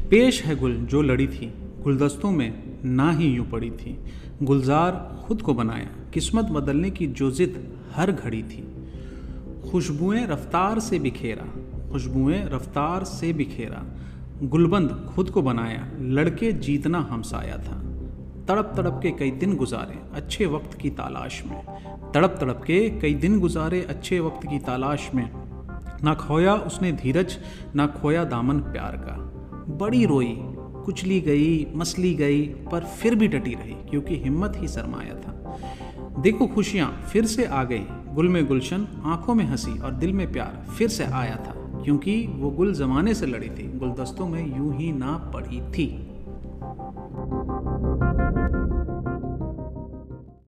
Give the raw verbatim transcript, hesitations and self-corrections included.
पेश है गुल जो लड़ी थी, गुलदस्तों में ना ही यूं पड़ी थी। गुलजार खुद को बनाया, किस्मत बदलने की जो जिद हर घड़ी थी। खुशबुएं रफ्तार से बिखेरा, खुशबुएं रफ्तार से बिखेरा। गुलबंद खुद को बनाया, लड़के जीतना हमसाया था। तड़प तड़प के कई दिन गुजारे अच्छे वक्त की तलाश में, तड़प तड़प के कई दिन गुजारे अच्छे वक्त की तलाश में। ना खोया उसने धीरज, ना खोया दामन प्यार का। बड़ी रोई, कुचली गई, मसली गई, पर फिर भी डटी रही, क्योंकि हिम्मत ही सरमाया था। देखो खुशियाँ फिर से आ गई, गुल में गुलशन, आंखों में हंसी और दिल में प्यार फिर से आया था, क्योंकि वो गुल जमाने से लड़ी थी, गुलदस्तों में यूं ही ना पड़ी थी।